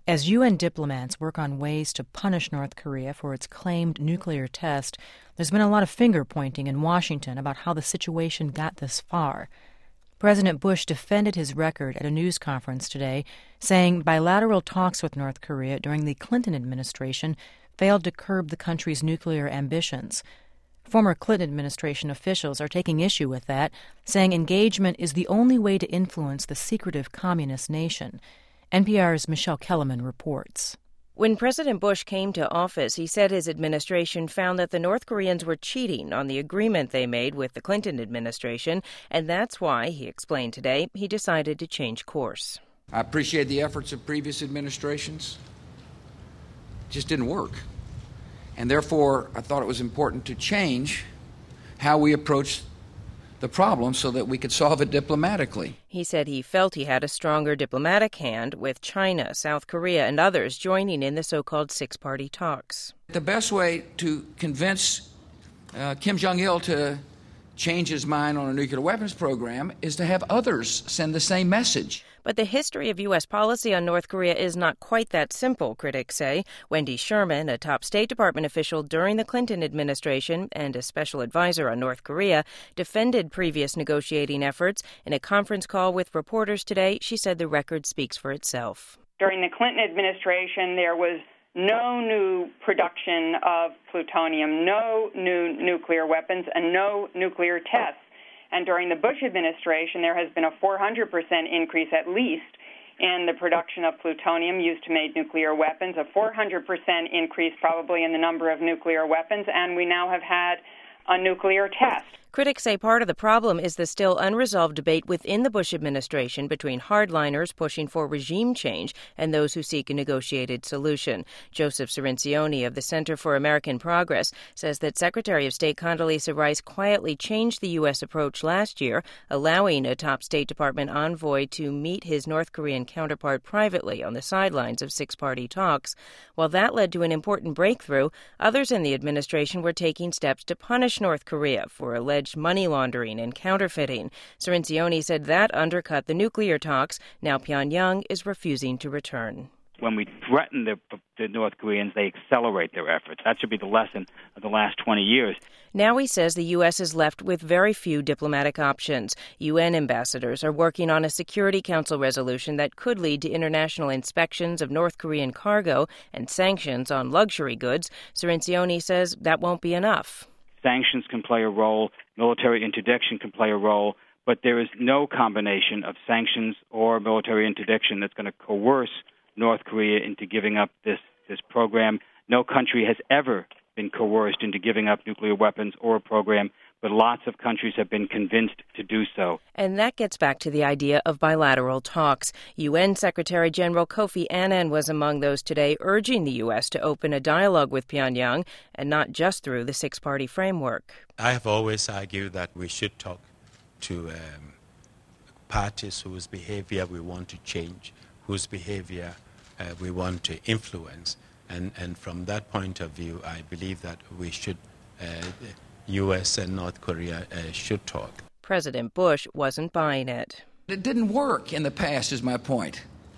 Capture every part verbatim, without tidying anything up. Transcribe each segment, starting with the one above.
As U N diplomats work on ways to punish North Korea for its claimed nuclear test, there's been a lot of finger-pointing in Washington about how the situation got this far. President Bush defended his record at a news conference today, saying bilateral talks with North Korea during the Clinton administration failed to curb the country's nuclear ambitions. Former Clinton administration officials are taking issue with that, saying engagement is the only way to influence the secretive communist nation. N P R's Michelle Kellerman reports. When President Bush came to office, he said his administration found that the North Koreans were cheating on the agreement they made with the Clinton administration, and that's why, he explained today, he decided to change course. I appreciate the efforts of previous administrations. It just didn't work. And therefore, I thought it was important to change how we approach the problem so that we could solve it diplomatically. He said he felt he had a stronger diplomatic hand with China, South Korea, and others joining in the so-called six-party talks. The best way to convince uh, Kim Jong-il to change his mind on a nuclear weapons program is to have others send the same message. But the history of U S policy on North Korea is not quite that simple, critics say. Wendy Sherman, a top State Department official during the Clinton administration and a special advisor on North Korea, defended previous negotiating efforts. In a conference call with reporters today, she said the record speaks for itself. During the Clinton administration, there was no new production of plutonium, no new nuclear weapons, and no nuclear tests. And during the Bush administration, there has been a four hundred percent increase at least in the production of plutonium used to make nuclear weapons, a four hundred percent increase probably in the number of nuclear weapons, and we now have had a nuclear test. Critics say part of the problem is the still unresolved debate within the Bush administration between hardliners pushing for regime change and those who seek a negotiated solution. Joseph Cirincione of the Center for American Progress says that Secretary of State Condoleezza Rice quietly changed the U S approach last year, allowing a top State Department envoy to meet his North Korean counterpart privately on the sidelines of six-party talks. While that led to an important breakthrough, others in the administration were taking steps to punish North Korea for alleged money laundering and counterfeiting. Cirincione said that undercut the nuclear talks. Now Pyongyang is refusing to return. When we threaten the, the North Koreans, they accelerate their efforts. That should be the lesson of the last twenty years. Now he says the U S is left with very few diplomatic options. U N ambassadors are working on a Security Council resolution that could lead to international inspections of North Korean cargo and sanctions on luxury goods. Cirincione says that won't be enough. Sanctions can play a role, military interdiction can play a role, but there is no combination of sanctions or military interdiction that's going to coerce North Korea into giving up this, this program. No country has ever been coerced into giving up nuclear weapons or a program, but lots of countries have been convinced to do so. And that gets back to the idea of bilateral talks. U N Secretary General Kofi Annan was among those today urging the U S to open a dialogue with Pyongyang and not just through the six-party framework. I have always argued that we should talk to um, parties whose behavior we want to change, whose behavior uh, we want to influence. And, and from that point of view, I believe that we should uh, U S and North Korea uh, should talk. President Bush wasn't buying it. It didn't work in the past, is my point.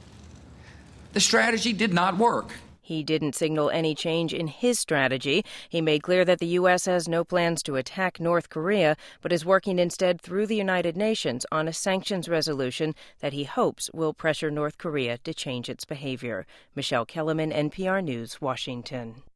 The strategy did not work. He didn't signal any change in his strategy. He made clear that the U S has no plans to attack North Korea, but is working instead through the United Nations on a sanctions resolution that he hopes will pressure North Korea to change its behavior. Michelle Kellerman, N P R News, Washington.